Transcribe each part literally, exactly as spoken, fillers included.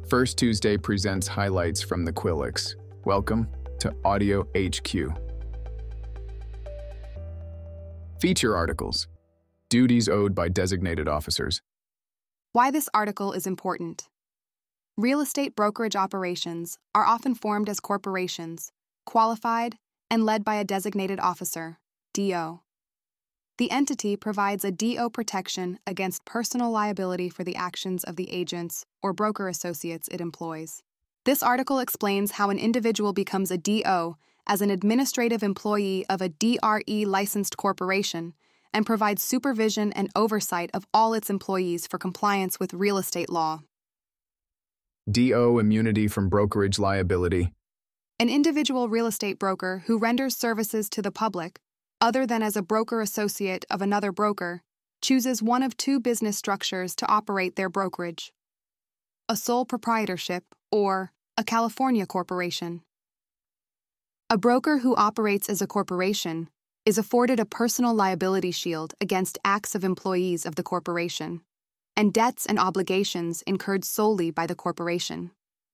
First Tuesday presents highlights from the Quillix. Welcome to Audio H Q. Feature articles. Duties owed by designated officers. Why this article is important. Real estate brokerage operations are often formed as corporations, qualified and led by a designated officer, D O. The entity provides a D O protection against personal liability for the actions of the agents or broker associates it employs. This article explains how an individual becomes a D O as an administrative employee of a D R E-licensed corporation and provides supervision and oversight of all its employees for compliance with real estate law. D O immunity from brokerage liability. An individual real estate broker who renders services to the public, other than as a broker associate of another broker, chooses one of two business structures to operate their brokerage: a sole proprietorship or a California corporation. A broker who operates as a corporation is afforded a personal liability shield against acts of employees of the corporation and debts and obligations incurred solely by the corporation.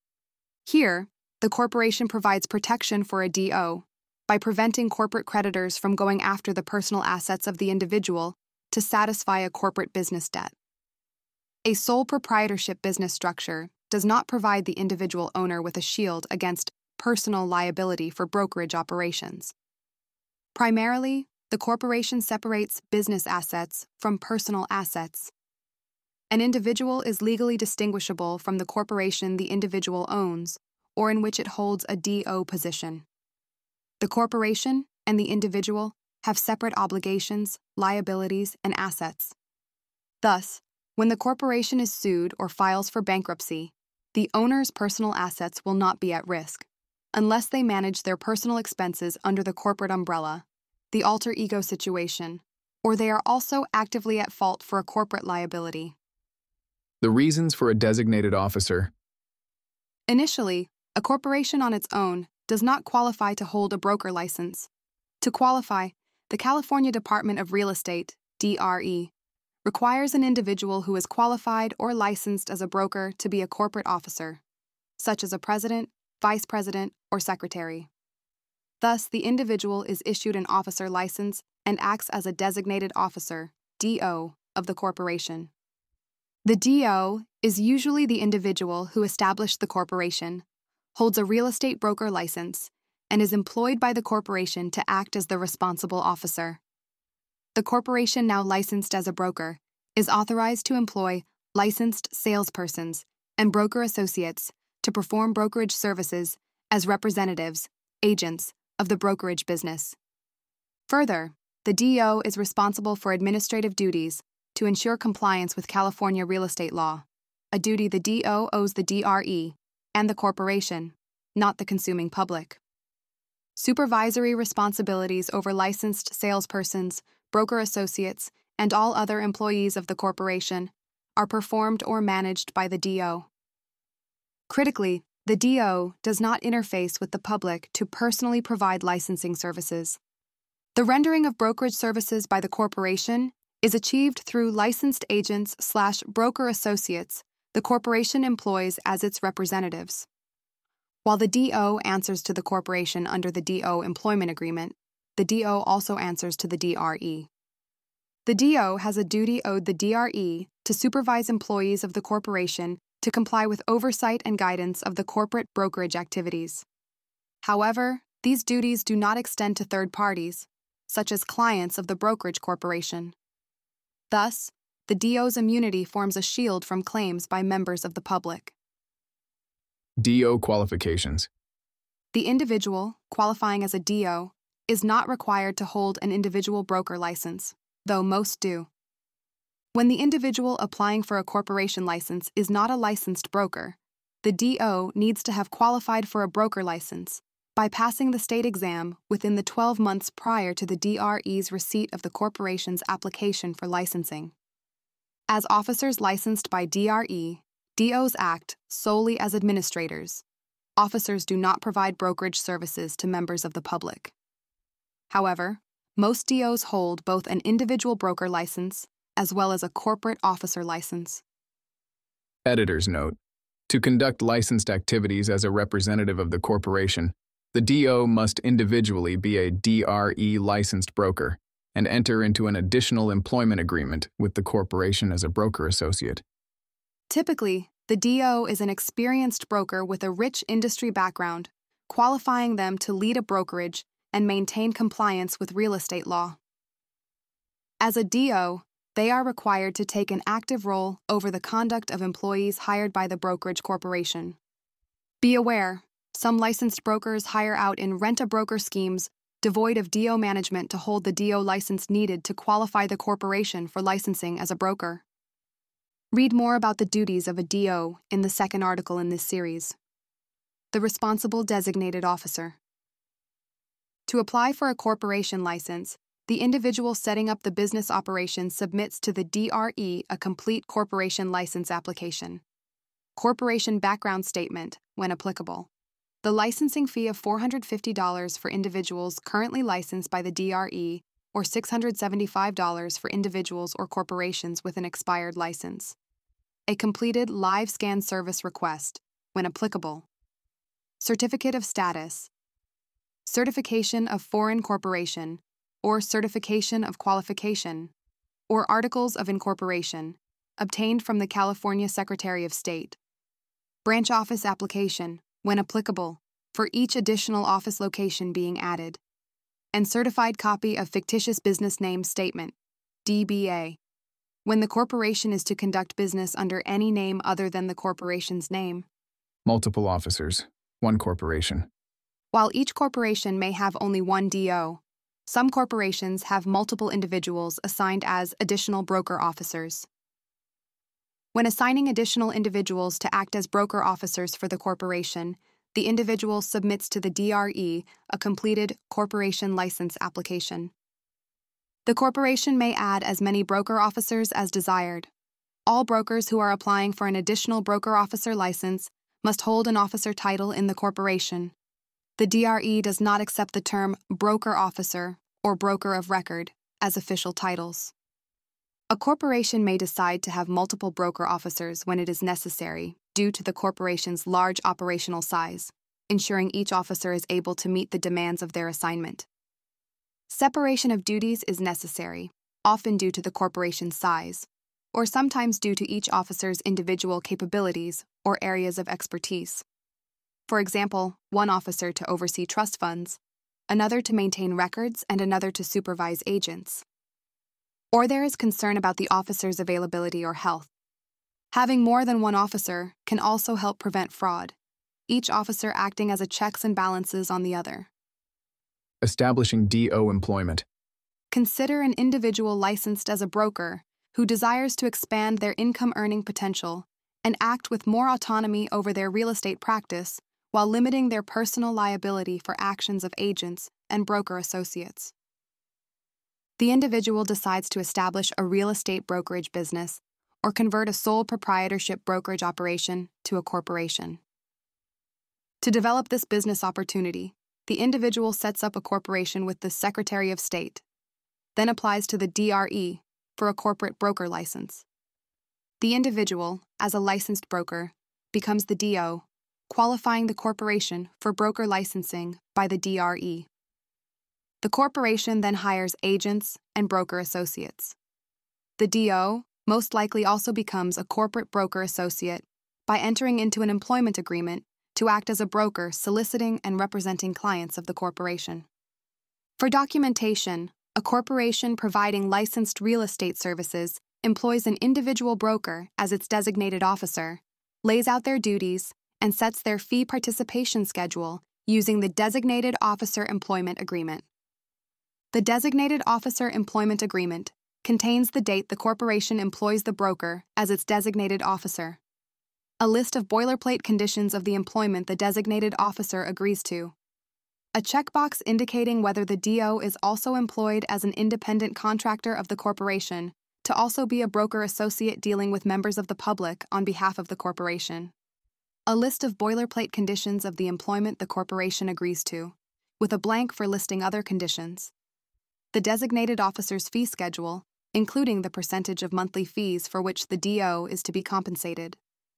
Here, the corporation provides protection for a D O by preventing corporate creditors from going after the personal assets of the individual to satisfy a corporate business debt. A sole proprietorship business structure does not provide the individual owner with a shield against personal liability for brokerage operations. Primarily, the corporation separates business assets from personal assets. An individual is legally distinguishable from the corporation the individual owns or in which it holds a D O position. The corporation and the individual have separate obligations, liabilities, and assets. Thus, when the corporation is sued or files for bankruptcy, the owner's personal assets will not be at risk, unless they manage their personal expenses under the corporate umbrella, the alter ego situation, or they are also actively at fault for a corporate liability. The reasons for a designated officer. Initially, a corporation on its own does not qualify to hold a broker license. To qualify, the California Department of Real Estate, D R E, requires an individual who is qualified or licensed as a broker to be a corporate officer, such as a president, vice president, or secretary. Thus, the individual is issued an officer license and acts as a designated officer, D O, of the corporation. The D O is usually the individual who established the corporation, holds a real estate broker license, and is employed by the corporation to act as the responsible officer. The corporation, now licensed as a broker, is authorized to employ licensed salespersons and broker associates to perform brokerage services as representatives, agents, of the brokerage business. Further, the D O is responsible for administrative duties to ensure compliance with California real estate law, a duty the D O owes the D R E and the corporation, not the consuming public. Supervisory responsibilities over licensed salespersons, broker associates, and all other employees of the corporation are performed or managed by the D O. Critically, the D O does not interface with the public to personally provide licensing services. The rendering of brokerage services by the corporation is achieved through licensed agents slash broker associates the corporation employs as its representatives. While the D O answers to the corporation under the D O employment agreement, the D O also answers to the D R E. The D O has a duty owed the D R E to supervise employees of the corporation to comply with oversight and guidance of the corporate brokerage activities. However, these duties do not extend to third parties, such as clients of the brokerage corporation. Thus, the D O's immunity forms a shield from claims by members of the public. D O qualifications. The individual, qualifying as a D O, is not required to hold an individual broker license, though most do. When the individual applying for a corporation license is not a licensed broker, the D O needs to have qualified for a broker license by passing the state exam within the twelve months prior to the D R E's receipt of the corporation's application for licensing. As officers licensed by D R E, D Os act solely as administrators. Officers do not provide brokerage services to members of the public. However, most D Os hold both an individual broker license as well as a corporate officer license. Editor's note. To conduct licensed activities as a representative of the corporation, the D O must individually be a D R E licensed broker and enter into an additional employment agreement with the corporation as a broker associate. Typically, the D O is an experienced broker with a rich industry background, qualifying them to lead a brokerage and maintain compliance with real estate law. As a D O, they are required to take an active role over the conduct of employees hired by the brokerage corporation. Be aware, some licensed brokers hire out in rent-a-broker schemes devoid of D O management to hold the D O license needed to qualify the corporation for licensing as a broker. Read more about the duties of a D O in the second article in this series. The Responsible Designated Officer. To apply for a corporation license, the individual setting up the business operation submits to the D R E a complete corporation license application. Corporation background statement, when applicable. The licensing fee of four hundred fifty dollars for individuals currently licensed by the D R E or six hundred seventy-five dollars for individuals or corporations with an expired license. A completed live scan service request, when applicable. Certificate of status. Certification of foreign corporation, or certification of qualification, or articles of incorporation, obtained from the California Secretary of State. Branch office application, when applicable, for each additional office location being added. And certified copy of fictitious business name statement, D B A, when the corporation is to conduct business under any name other than the corporation's name. Multiple officers, one corporation. While each corporation may have only one D O, some corporations have multiple individuals assigned as additional broker officers. When assigning additional individuals to act as broker officers for the corporation, the individual submits to the D R E a completed corporation license application. The corporation may add as many broker officers as desired. All brokers who are applying for an additional broker officer license must hold an officer title in the corporation. The D R E does not accept the term broker officer or broker of record as official titles. A corporation may decide to have multiple broker officers when it is necessary due to the corporation's large operational size, ensuring each officer is able to meet the demands of their assignment. Separation of duties is necessary, often due to the corporation's size, or sometimes due to each officer's individual capabilities or areas of expertise. For example, one officer to oversee trust funds, another to maintain records, and another to supervise agents. Or there is concern about the officer's availability or health. Having more than one officer can also help prevent fraud, each officer acting as a checks and balances on the other. Establishing D O employment. Consider an individual licensed as a broker who desires to expand their income-earning potential and act with more autonomy over their real estate practice while limiting their personal liability for actions of agents and broker associates. The individual decides to establish a real estate brokerage business or convert a sole proprietorship brokerage operation to a corporation. To develop this business opportunity, the individual sets up a corporation with the Secretary of State, then applies to the D R E for a corporate broker license. The individual, as a licensed broker, becomes the D O, qualifying the corporation for broker licensing by the D R E. The corporation then hires agents and broker associates. The D O most likely also becomes a corporate broker associate by entering into an employment agreement to act as a broker soliciting and representing clients of the corporation. For documentation, a corporation providing licensed real estate services employs an individual broker as its designated officer, lays out their duties, and sets their fee participation schedule using the Designated Officer Employment Agreement. The Designated Officer Employment Agreement contains the date the corporation employs the broker as its designated officer, a list of boilerplate conditions of the employment the designated officer agrees to, a checkbox indicating whether the D O is also employed as an independent contractor of the corporation to also be a broker associate dealing with members of the public on behalf of the corporation, a list of boilerplate conditions of the employment the corporation agrees to, with a blank for listing other conditions, the designated officer's fee schedule, including the percentage of monthly fees for which the D O is to be compensated,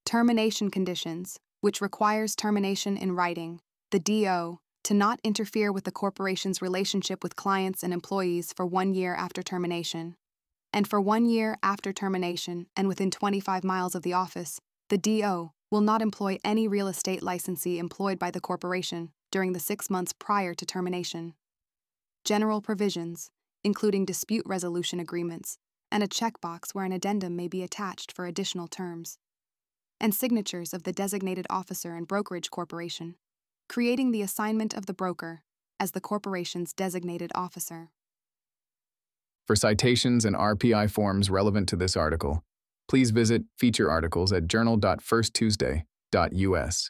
termination conditions, which requires termination in writing, the D O, to not interfere with the corporation's relationship with clients and employees for one year after termination. And for one year after termination and within twenty-five miles of the office, the D O will not employ any real estate licensee employed by the corporation during the six months prior to termination. General provisions, including dispute resolution agreements, and a checkbox where an addendum may be attached for additional terms, and signatures of the designated officer and brokerage corporation, creating the assignment of the broker as the corporation's designated officer. For citations and R P I forms relevant to this article, please visit feature articles at journal dot first tuesday dot U S.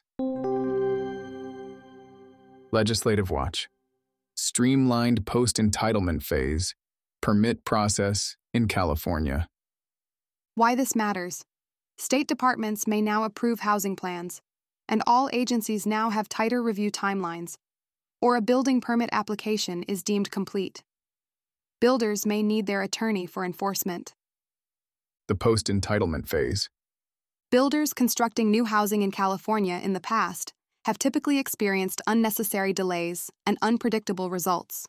Legislative Watch. Streamlined post-entitlement phase, permit process in California. Why this matters. State departments may now approve housing plans, and all agencies now have tighter review timelines, or a building permit application is deemed complete. Builders may need their attorney for enforcement. The post-entitlement phase. Builders constructing new housing in California in the past have typically experienced unnecessary delays and unpredictable results.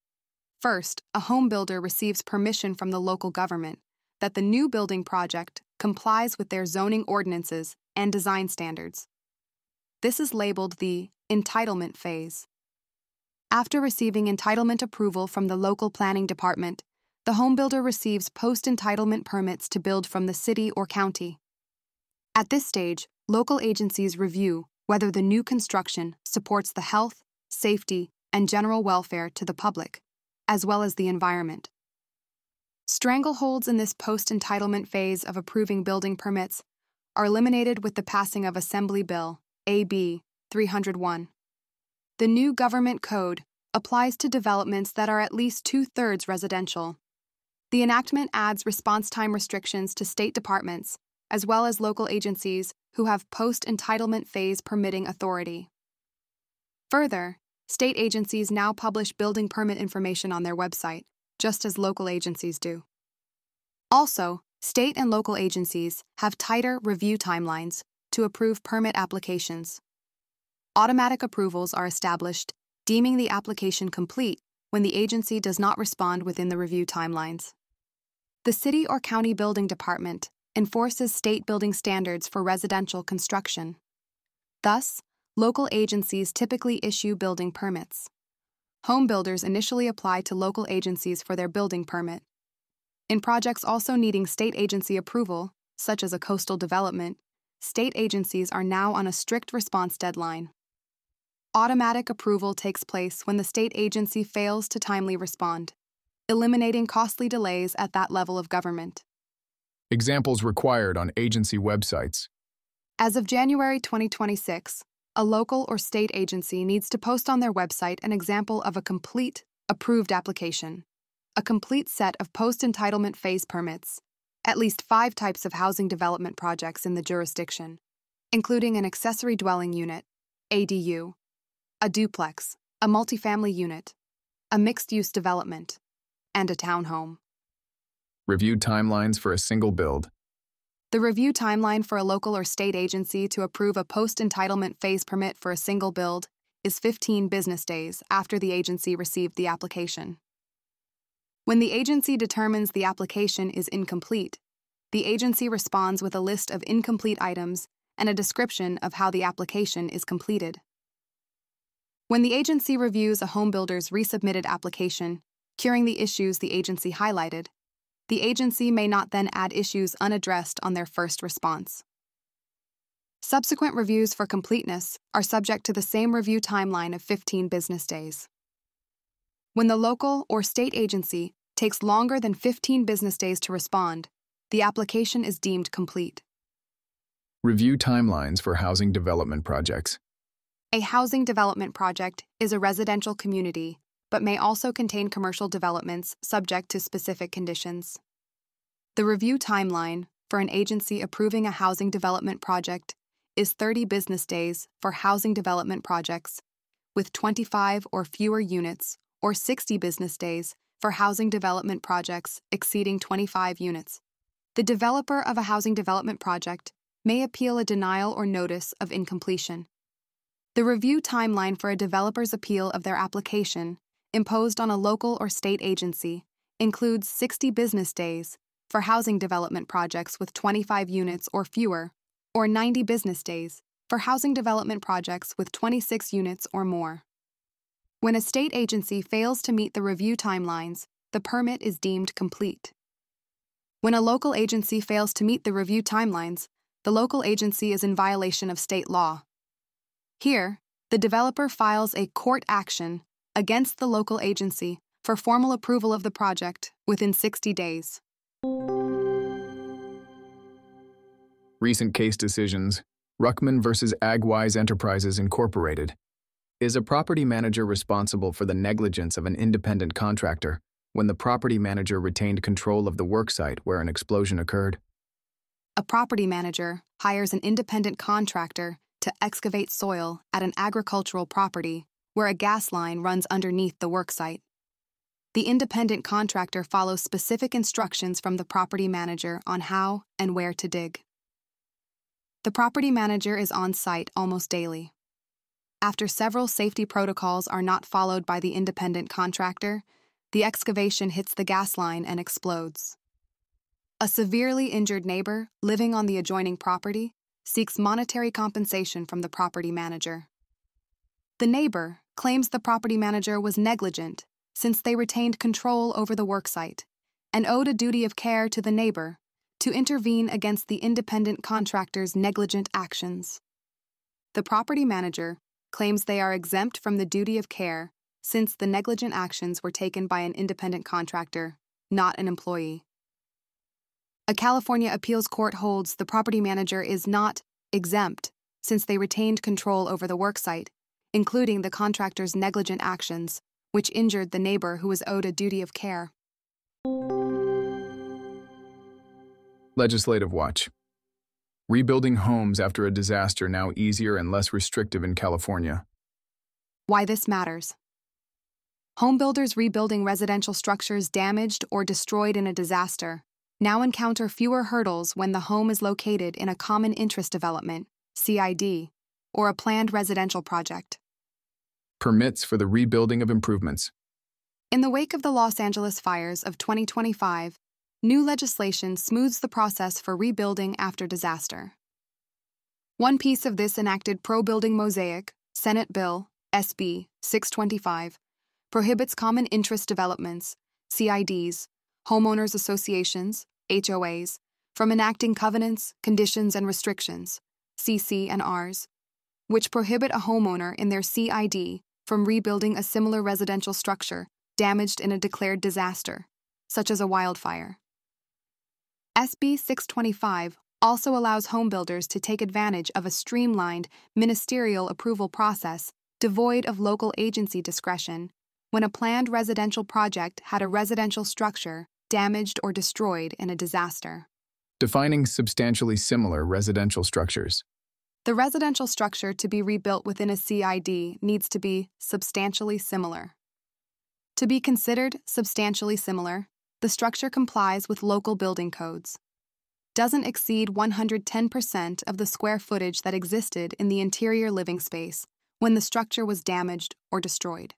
First, a home builder receives permission from the local government that the new building project complies with their zoning ordinances and design standards. This is labeled the entitlement phase. After receiving entitlement approval from the local planning department, the home builder receives post-entitlement permits to build from the city or county. At this stage, local agencies review whether the new construction supports the health, safety, and general welfare to the public, as well as the environment. Strangleholds in this post-entitlement phase of approving building permits are eliminated with the passing of Assembly Bill A B three oh one. The new government code applies to developments that are at least two-thirds residential. The enactment adds response time restrictions to state departments, as well as local agencies who have post-entitlement phase permitting authority. Further, state agencies now publish building permit information on their website, just as local agencies do. Also, state and local agencies have tighter review timelines to approve permit applications. Automatic approvals are established, deeming the application complete when the agency does not respond within the review timelines. The city or county building department enforces state building standards for residential construction. Thus, local agencies typically issue building permits. Home builders initially apply to local agencies for their building permit. In projects also needing state agency approval, such as a coastal development, state agencies are now on a strict response deadline. Automatic approval takes place when the state agency fails to timely respond, eliminating costly delays at that level of government. Examples required on agency websites. As of January twenty twenty-six, a local or state agency needs to post on their website an example of a complete, approved application, a complete set of post-entitlement phase permits, at least five types of housing development projects in the jurisdiction, including an accessory dwelling unit, A D U, a duplex, a multifamily unit, a mixed-use development, and a townhome. Review timelines for a single build. The review timeline for a local or state agency to approve a post-entitlement phase permit for a single build is fifteen business days after the agency received the application. When the agency determines the application is incomplete, the agency responds with a list of incomplete items and a description of how the application is completed. When the agency reviews a homebuilder's resubmitted application, curing the issues the agency highlighted, the agency may not then add issues unaddressed on their first response. Subsequent reviews for completeness are subject to the same review timeline of fifteen business days. When the local or state agency takes longer than fifteen business days to respond, the application is deemed complete. Review timelines for housing development projects. A housing development project is a residential community, but may also contain commercial developments subject to specific conditions. The review timeline for an agency approving a housing development project is thirty business days for housing development projects with twenty-five or fewer units, or sixty business days for housing development projects exceeding twenty-five units. The developer of a housing development project may appeal a denial or notice of incompletion. The review timeline for a developer's appeal of their application, imposed on a local or state agency, includes sixty business days for housing development projects with twenty-five units or fewer, or ninety business days for housing development projects with twenty-six units or more. When a state agency fails to meet the review timelines, the permit is deemed complete. When a local agency fails to meet the review timelines, the local agency is in violation of state law. Here, the developer files a court action against the local agency for formal approval of the project within sixty days. Recent case decisions: Ruckman versus Agwise Enterprises Incorporated. Is a property manager responsible for the negligence of an independent contractor when the property manager retained control of the worksite where an explosion occurred? A property manager hires an independent contractor to excavate soil at an agricultural property where a gas line runs underneath the worksite. The independent contractor follows specific instructions from the property manager on how and where to dig. The property manager is on site almost daily. After several safety protocols are not followed by the independent contractor, the excavation hits the gas line and explodes. A severely injured neighbor living on the adjoining property seeks monetary compensation from the property manager. The neighbor claims the property manager was negligent since they retained control over the worksite and owed a duty of care to the neighbor to intervene against the independent contractor's negligent actions. The property manager claims they are exempt from the duty of care since the negligent actions were taken by an independent contractor, not an employee. A California appeals court holds the property manager is not exempt since they retained control over the worksite, including the contractor's negligent actions, which injured the neighbor who was owed a duty of care. Legislative Watch. Rebuilding homes after a disaster now easier and less restrictive in California. Why this matters. Homebuilders rebuilding residential structures damaged or destroyed in a disaster now encounter fewer hurdles when the home is located in a common interest development, C I D, or a planned residential project. Permits for the rebuilding of improvements. In the wake of the Los Angeles fires of twenty twenty-five, new legislation smooths the process for rebuilding after disaster. One piece of this enacted Pro-Building Mosaic, Senate Bill S B six twenty-five, prohibits common interest developments, C I Ds, homeowners associations, H O As, from enacting covenants, conditions, and restrictions, C C and Rs, which prohibit a homeowner in their C I D from rebuilding a similar residential structure damaged in a declared disaster, such as a wildfire. S B six twenty-five also allows homebuilders to take advantage of a streamlined ministerial approval process devoid of local agency discretion when a planned residential project had a residential structure damaged or destroyed in a disaster. Defining substantially similar residential structures. The residential structure to be rebuilt within a C I D needs to be substantially similar. To be considered substantially similar, the structure complies with local building codes, doesn't exceed one hundred ten percent of the square footage that existed in the interior living space when the structure was damaged or destroyed,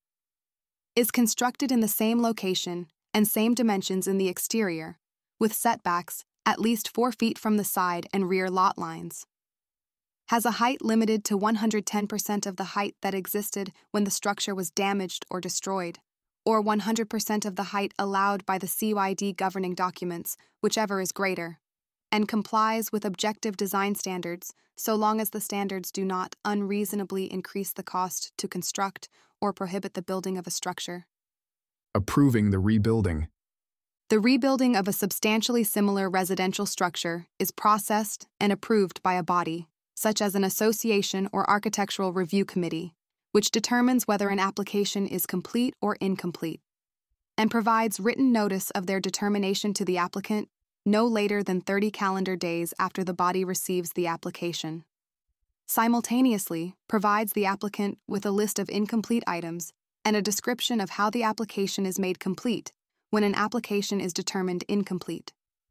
is constructed in the same location and same dimensions in the exterior, with setbacks at least four feet from the side and rear lot lines, has a height limited to one hundred ten percent of the height that existed when the structure was damaged or destroyed, or one hundred percent of the height allowed by the C Y D governing documents, whichever is greater, and complies with objective design standards so long as the standards do not unreasonably increase the cost to construct or prohibit the building of a structure. Approving the rebuilding. The rebuilding of a substantially similar residential structure is processed and approved by a body, such as an association or architectural review committee, which determines whether an application is complete or incomplete, and provides written notice of their determination to the applicant no later than thirty calendar days after the body receives the application. Simultaneously, provides the applicant with a list of incomplete items and a description of how the application is made complete when an application is determined incomplete.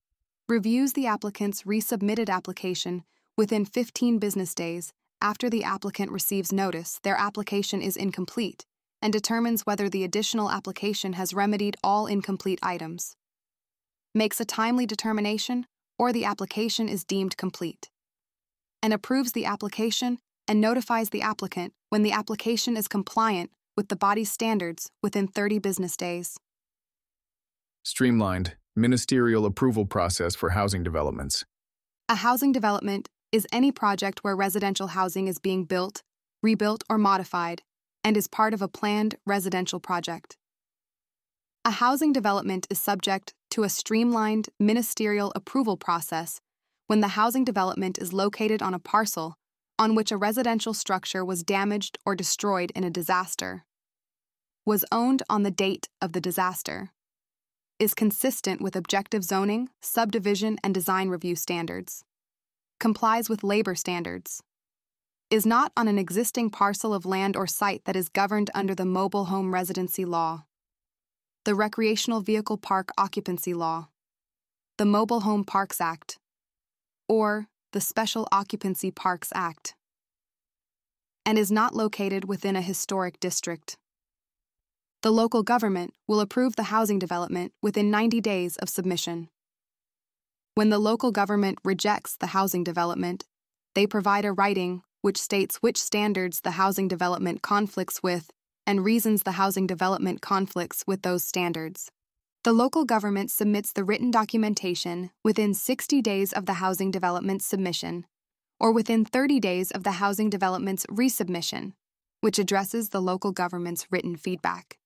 reviews the applicant's resubmitted application within fifteen business days after the applicant receives notice their application is incomplete and determines whether the additional application has remedied all incomplete items, makes a timely determination or the application is deemed complete, and approves the application and notifies the applicant when the application is compliant with the body's standards within thirty business days. Streamlined, ministerial approval process for housing developments. A housing development is any project where residential housing is being built, rebuilt, or modified, and is part of a planned residential project. A housing development is subject to a streamlined ministerial approval process when the housing development is located on a parcel on which a residential structure was damaged or destroyed in a disaster, was owned on the date of the disaster, is consistent with objective zoning, subdivision, and design review standards, complies with labor standards, is not on an existing parcel of land or site that is governed under the Mobile Home Residency Law, the Recreational Vehicle Park Occupancy Law, the Mobile Home Parks Act, or the Special Occupancy Parks Act, and is not located within a historic district. The local government will approve the housing development within ninety days of submission. When the local government rejects the housing development, they provide a writing which states which standards the housing development conflicts with and reasons the housing development conflicts with those standards. The local government submits the written documentation within sixty days of the housing development submission, or within thirty days of the housing development's resubmission, which addresses the local government's written feedback.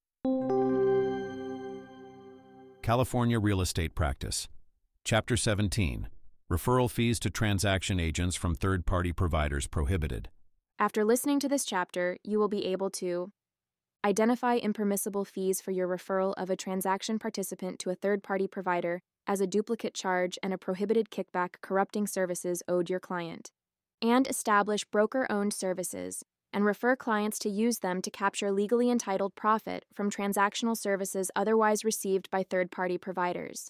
California Real Estate Practice. Chapter seventeen. Referral fees to transaction agents from third-party providers prohibited. After listening to this chapter, you will be able to identify impermissible fees for your referral of a transaction participant to a third-party provider as a duplicate charge and a prohibited kickback corrupting services owed your client, and establish broker-owned services and refer clients to use them to capture legally entitled profit from transactional services otherwise received by third-party providers.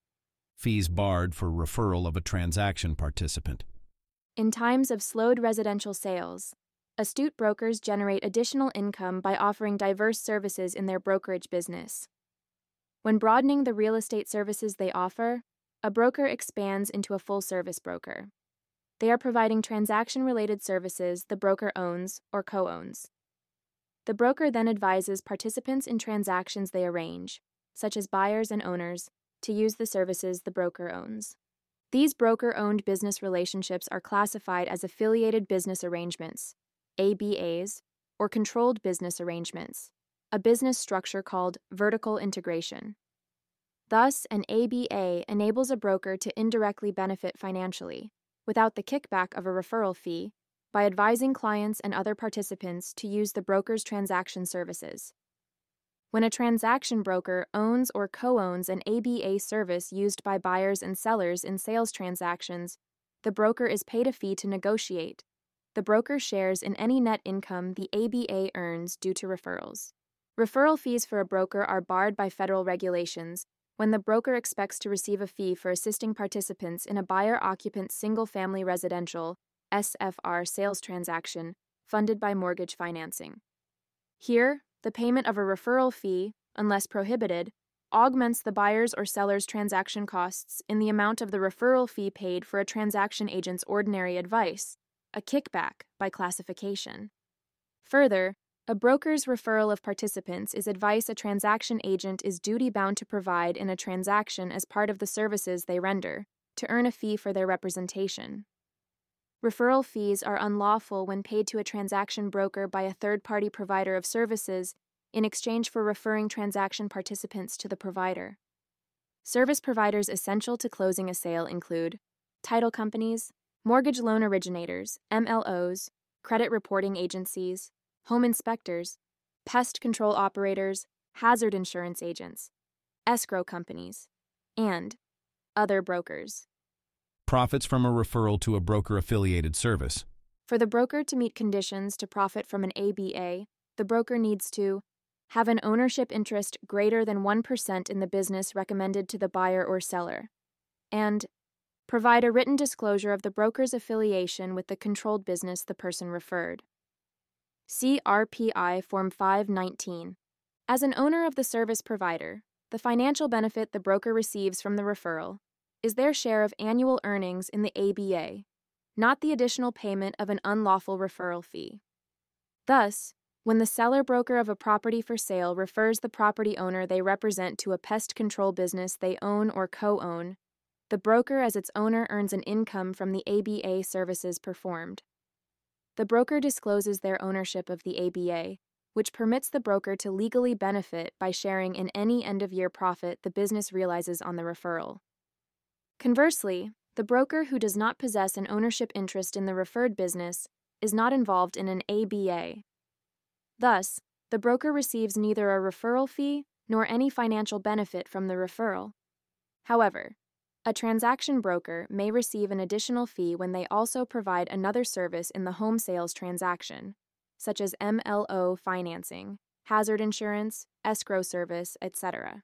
Fees barred for referral of a transaction participant. In times of slowed residential sales, astute brokers generate additional income by offering diverse services in their brokerage business. When broadening the real estate services they offer, a broker expands into a full-service broker. They are providing transaction-related services the broker owns or co-owns. The broker then advises participants in transactions they arrange, such as buyers and owners, to use the services the broker owns. These broker-owned business relationships are classified as affiliated business arrangements, A B As, or controlled business arrangements, a business structure called vertical integration. Thus, an A B A enables a broker to indirectly benefit financially, without the kickback of a referral fee, by advising clients and other participants to use the broker's transaction services. When a transaction broker owns or co-owns an A B A service used by buyers and sellers in sales transactions, the broker is paid a fee to negotiate. The broker shares in any net income the A B A earns due to referrals. Referral fees for a broker are barred by federal regulations when the broker expects to receive a fee for assisting participants in a buyer-occupant single-family residential S F R sales transaction funded by mortgage financing. Here, the payment of a referral fee, unless prohibited, augments the buyer's or seller's transaction costs in the amount of the referral fee paid for a transaction agent's ordinary advice, a kickback by classification. Further, a broker's referral of participants is advice a transaction agent is duty-bound to provide in a transaction as part of the services they render, to earn a fee for their representation. Referral fees are unlawful when paid to a transaction broker by a third-party provider of services in exchange for referring transaction participants to the provider. Service providers essential to closing a sale include title companies, mortgage loan originators, M L Os, credit reporting agencies, home inspectors, pest control operators, hazard insurance agents, escrow companies, and other brokers. Profits from a referral to a broker-affiliated service. For the broker to meet conditions to profit from an A B A, the broker needs to have an ownership interest greater than one percent in the business recommended to the buyer or seller, and provide a written disclosure of the broker's affiliation with the controlled business the person referred. C R P I Form five nineteen. As an owner of the service provider, the financial benefit the broker receives from the referral is their share of annual earnings in the A B A, not the additional payment of an unlawful referral fee. Thus, when the seller broker of a property for sale refers the property owner they represent to a pest control business they own or co-own, the broker as its owner earns an income from the A B A services performed. The broker discloses their ownership of the A B A, which permits the broker to legally benefit by sharing in any end-of-year profit the business realizes on the referral. Conversely, the broker who does not possess an ownership interest in the referred business is not involved in an A B A. Thus, the broker receives neither a referral fee nor any financial benefit from the referral. However, a transaction broker may receive an additional fee when they also provide another service in the home sales transaction, such as M L O financing, hazard insurance, escrow service, et cetera.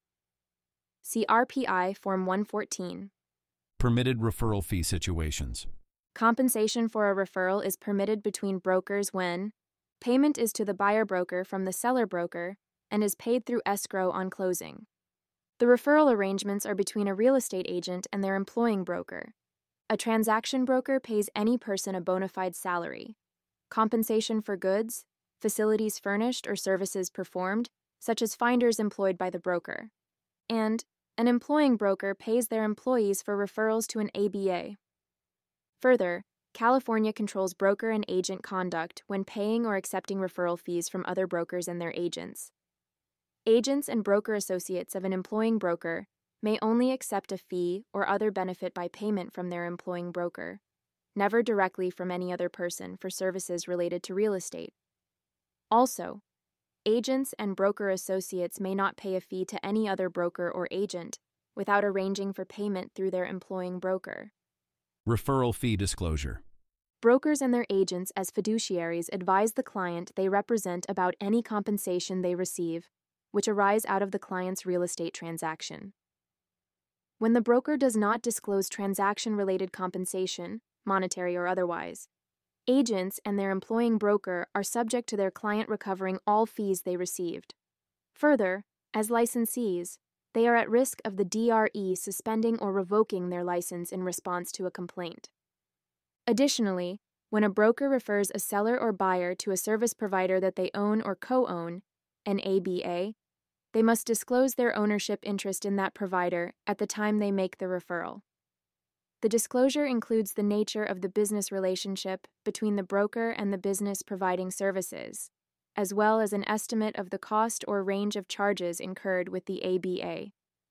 See R P I Form one fourteen. Permitted referral fee situations. Compensation for a referral is permitted between brokers when payment is to the buyer broker from the seller broker and is paid through escrow on closing. The referral arrangements are between a real estate agent and their employing broker. A transaction broker pays any person a bona fide salary. Compensation for goods, facilities furnished or services performed, such as finders employed by the broker. And an employing broker pays their employees for referrals to an A B A. Further, California controls broker and agent conduct when paying or accepting referral fees from other brokers and their agents. Agents and broker associates of an employing broker may only accept a fee or other benefit by payment from their employing broker, never directly from any other person for services related to real estate. Also, agents and broker associates may not pay a fee to any other broker or agent without arranging for payment through their employing broker. Referral fee disclosure. Brokers and their agents as fiduciaries advise the client they represent about any compensation they receive, which arise out of the client's real estate transaction. When the broker does not disclose transaction-related compensation, monetary or otherwise, agents and their employing broker are subject to their client recovering all fees they received. Further, as licensees, they are at risk of the D R E suspending or revoking their license in response to a complaint. Additionally, when a broker refers a seller or buyer to a service provider that they own or co-own, an A B A, they must disclose their ownership interest in that provider at the time they make the referral. The disclosure includes the nature of the business relationship between the broker and the business providing services, as well as an estimate of the cost or range of charges incurred with the A B A.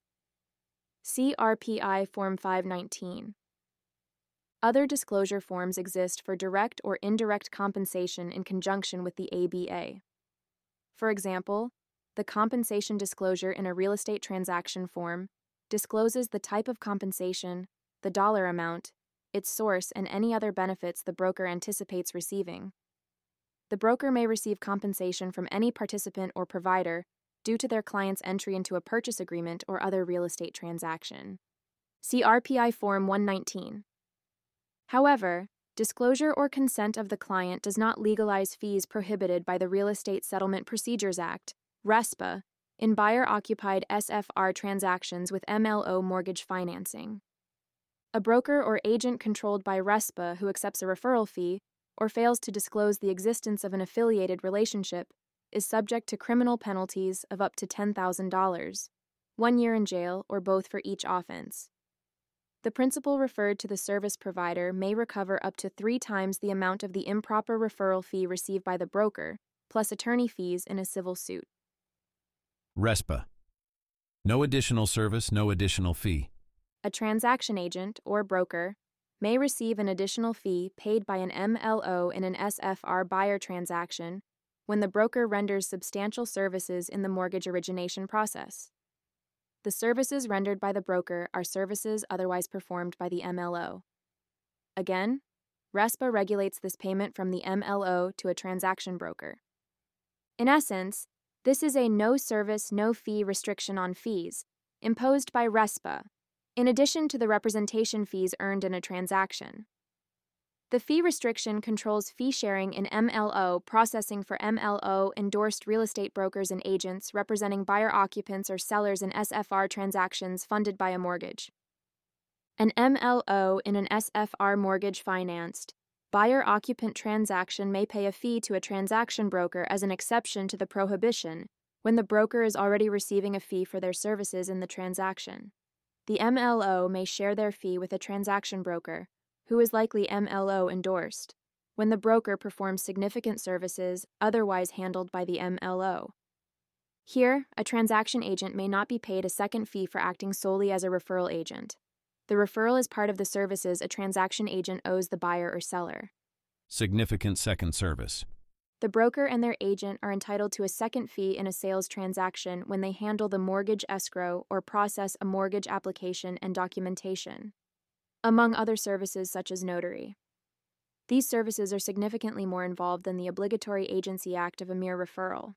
See R P I Form five nineteen. Other disclosure forms exist for direct or indirect compensation in conjunction with the A B A. For example, the compensation disclosure in a real estate transaction form discloses the type of compensation, the dollar amount, its source, and any other benefits the broker anticipates receiving. The broker may receive compensation from any participant or provider due to their client's entry into a purchase agreement or other real estate transaction. See R P I Form one nineteen. However, disclosure or consent of the client does not legalize fees prohibited by the Real Estate Settlement Procedures Act, RESPA, in buyer-occupied S F R transactions with M L O mortgage financing. A broker or agent controlled by RESPA who accepts a referral fee or fails to disclose the existence of an affiliated relationship is subject to criminal penalties of up to ten thousand dollars, one year in jail, or both for each offense. The principal referred to the service provider may recover up to three times the amount of the improper referral fee received by the broker, plus attorney fees in a civil suit. RESPA. No additional service, no additional fee. A transaction agent or broker may receive an additional fee paid by an M L O in an S F R buyer transaction when the broker renders substantial services in the mortgage origination process. The services rendered by the broker are services otherwise performed by the M L O. Again, RESPA regulates this payment from the M L O to a transaction broker. In essence, this is a no service, no fee restriction on fees imposed by RESPA, in addition to the representation fees earned in a transaction. The fee restriction controls fee sharing in M L O processing for M L O-endorsed real estate brokers and agents representing buyer occupants or sellers in S F R transactions funded by a mortgage. An M L O in an S F R mortgage-financed, buyer-occupant transaction may pay a fee to a transaction broker as an exception to the prohibition when the broker is already receiving a fee for their services in the transaction. The M L O may share their fee with a transaction broker, who is likely M L O endorsed, when the broker performs significant services otherwise handled by the M L O. Here, a transaction agent may not be paid a second fee for acting solely as a referral agent. The referral is part of the services a transaction agent owes the buyer or seller. Significant second service. The broker and their agent are entitled to a second fee in a sales transaction when they handle the mortgage escrow or process a mortgage application and documentation, among other services such as notary. These services are significantly more involved than the obligatory agency act of a mere referral.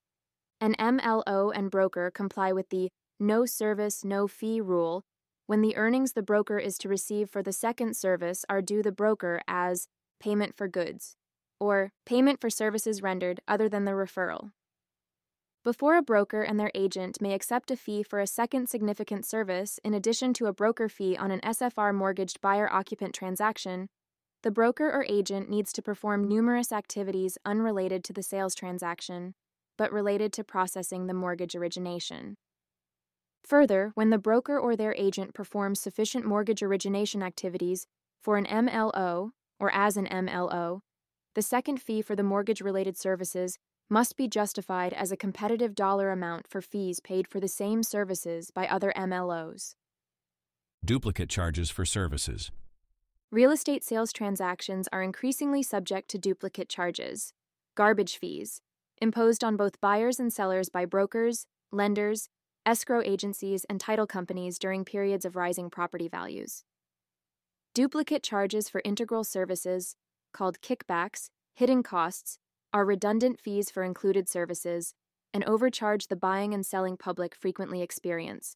An M L O and broker comply with the no service, no fee rule when the earnings the broker is to receive for the second service are due the broker as payment for goods, or payment for services rendered other than the referral. Before a broker and their agent may accept a fee for a second significant service in addition to a broker fee on an S F R mortgaged buyer-occupant transaction, the broker or agent needs to perform numerous activities unrelated to the sales transaction, but related to processing the mortgage origination. Further, when the broker or their agent performs sufficient mortgage origination activities for an M L O or as an M L O, the second fee for the mortgage-related services must be justified as a competitive dollar amount for fees paid for the same services by other M L Os. Duplicate charges for services. Real estate sales transactions are increasingly subject to duplicate charges, garbage fees, imposed on both buyers and sellers by brokers, lenders, escrow agencies, and title companies during periods of rising property values. Duplicate charges for integral services, called kickbacks, hidden costs, are redundant fees for included services, and overcharge the buying and selling public frequently experience.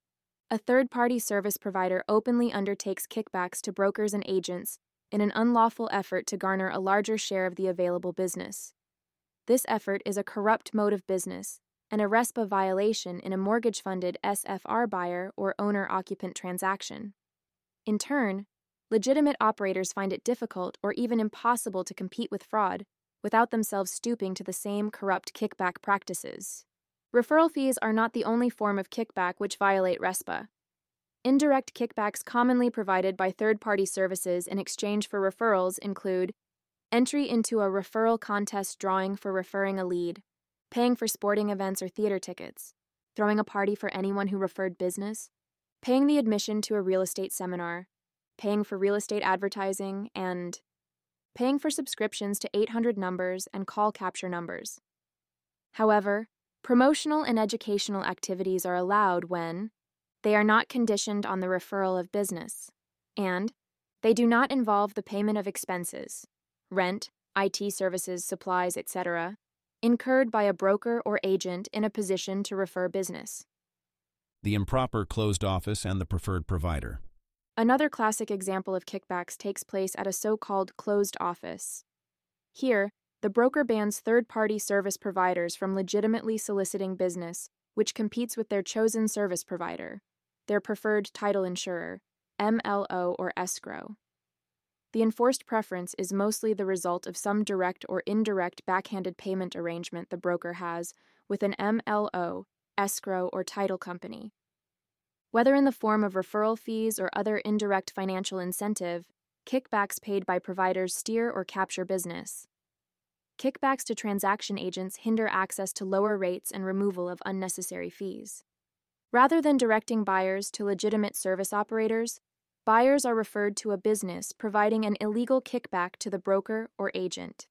A third-party service provider openly undertakes kickbacks to brokers and agents in an unlawful effort to garner a larger share of the available business. This effort is a corrupt mode of business and a RESPA violation in a mortgage-funded S F R buyer or owner-occupant transaction. In turn, legitimate operators find it difficult or even impossible to compete with fraud without themselves stooping to the same corrupt kickback practices. Referral fees are not the only form of kickback which violate RESPA. Indirect kickbacks commonly provided by third-party services in exchange for referrals include entry into a referral contest drawing for referring a lead, paying for sporting events or theater tickets, throwing a party for anyone who referred business, paying the admission to a real estate seminar, paying for real estate advertising, and paying for subscriptions to eight hundred numbers and call capture numbers. However, promotional and educational activities are allowed when they are not conditioned on the referral of business, and they do not involve the payment of expenses, rent, I T services, supplies, et cetera, incurred by a broker or agent in a position to refer business. The improper closed office and the preferred provider. Another classic example of kickbacks takes place at a so-called closed office. Here, the broker bans third-party service providers from legitimately soliciting business, which competes with their chosen service provider, their preferred title insurer, M L O or escrow. The enforced preference is mostly the result of some direct or indirect backhanded payment arrangement the broker has with an M L O, escrow, or title company. Whether in the form of referral fees or other indirect financial incentive, kickbacks paid by providers steer or capture business. Kickbacks to transaction agents hinder access to lower rates and removal of unnecessary fees. Rather than directing buyers to legitimate service operators, buyers are referred to a business providing an illegal kickback to the broker or agent.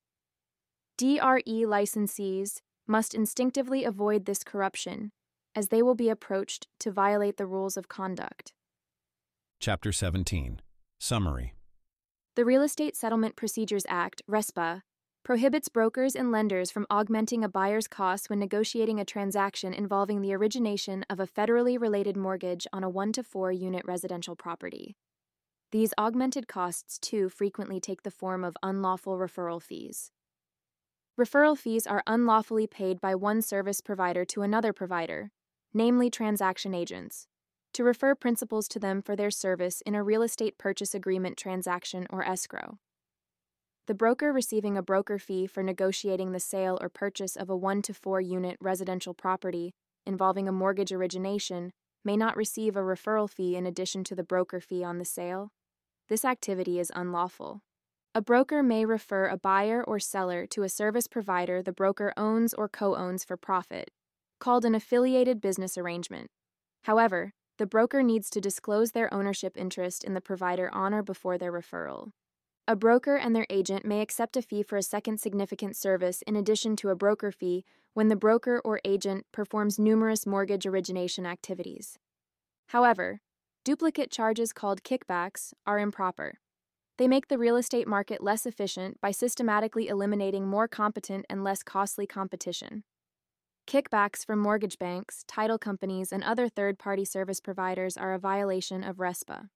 D R E licensees must instinctively avoid this corruption, as they will be approached to violate the rules of conduct. Chapter seventeen. Summary. The Real Estate Settlement Procedures Act, RESPA, prohibits brokers and lenders from augmenting a buyer's costs when negotiating a transaction involving the origination of a federally related mortgage on a one to four unit residential property. These augmented costs, too, frequently take the form of unlawful referral fees. Referral fees are unlawfully paid by one service provider to another provider, namely transaction agents, to refer principals to them for their service in a real estate purchase agreement transaction or escrow. The broker receiving a broker fee for negotiating the sale or purchase of a one to four unit residential property involving a mortgage origination may not receive a referral fee in addition to the broker fee on the sale. This activity is unlawful. A broker may refer a buyer or seller to a service provider the broker owns or co-owns for profit, called an affiliated business arrangement. However, the broker needs to disclose their ownership interest in the provider on or before their referral. A broker and their agent may accept a fee for a second significant service in addition to a broker fee when the broker or agent performs numerous mortgage origination activities. However, duplicate charges called kickbacks are improper. They make the real estate market less efficient by systematically eliminating more competent and less costly competition. Kickbacks from mortgage banks, title companies, and other third-party service providers are a violation of RESPA.